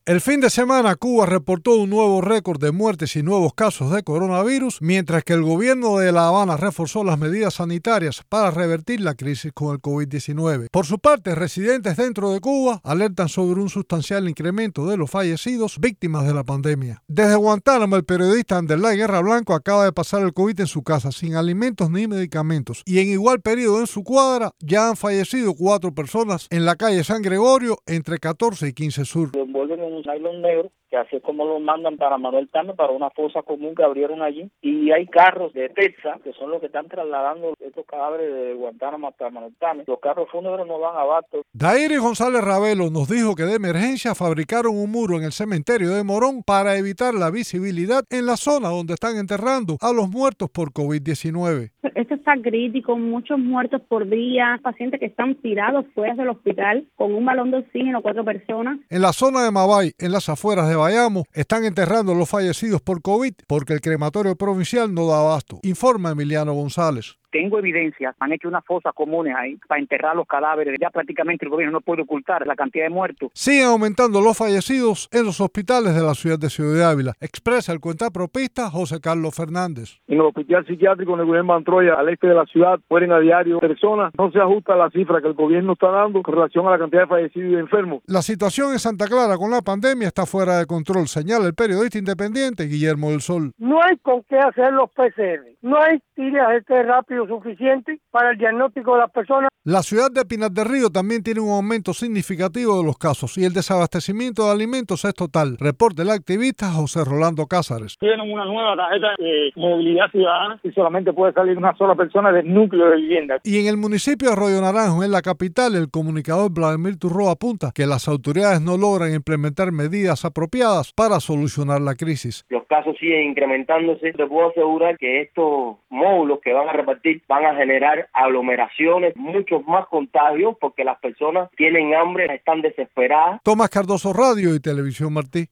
El fin de semana Cuba reportó un nuevo récord de muertes y nuevos casos de coronavirus, mientras que el gobierno de La Habana reforzó las medidas sanitarias para revertir la crisis con el COVID-19. Por su parte, residentes dentro de Cuba alertan sobre un sustancial incremento de los fallecidos víctimas de la pandemia. Desde Guantánamo, el periodista Anderlay Guerra Blanco acaba de pasar el COVID en su casa sin alimentos ni medicamentos, y en igual periodo en su cuadra ya han fallecido 4 personas en la calle San Gregorio entre 14 y 15 Sur. En un nylon negro, que así es como lo mandan para Manuel Tame, para una fosa común que abrieron allí, y hay carros de Texas, que son los que están trasladando estos cadáveres de Guantánamo hasta Manuel Tame. Los carros fúnebres no van abasto. Dairis González Ravelo nos dijo que de emergencia fabricaron un muro en el cementerio de Morón para evitar la visibilidad en la zona donde están enterrando a los muertos por COVID-19. Esto está crítico, muchos muertos por día, pacientes que están tirados fuera del hospital con un balón de oxígeno, 4 personas. En la zona de Mabay, en las afueras de Bayamo, están enterrando a los fallecidos por COVID porque el crematorio provincial no da abasto, informa Emiliano González. Tengo evidencia, han hecho unas fosas comunes ahí para enterrar los cadáveres. Ya prácticamente el gobierno no puede ocultar la cantidad de muertos. Siguen aumentando los fallecidos en los hospitales de la ciudad de Ciudad Ávila, expresa el cuentapropista José Carlos Fernández. En el hospital psiquiátrico en el gobierno de Mantroya, al este de la ciudad, mueren a diario personas. No se ajusta la cifra que el gobierno está dando con relación a la cantidad de fallecidos y enfermos. La situación en Santa Clara con la pandemia está fuera de control, señala el periodista independiente Guillermo del Sol. No hay con qué hacer los PCR. No hay tiras rápido suficiente para el diagnóstico de las personas. La ciudad de Pinar del Río también tiene un aumento significativo de los casos y el desabastecimiento de alimentos es total, reporta el activista José Rolando Cázares. Tienen una nueva tarjeta de movilidad ciudadana y solamente puede salir una sola persona del núcleo de vivienda. Y en el municipio de Arroyo Naranjo, en la capital, el comunicador Vladimir Turró apunta que las autoridades no logran implementar medidas apropiadas para solucionar la crisis. Los casos siguen incrementándose. Te puedo asegurar que estos módulos que van a repartir van a generar aglomeraciones, muchos más contagios porque las personas tienen hambre, están desesperadas. Tomás Cardoso, Radio y Televisión Martí.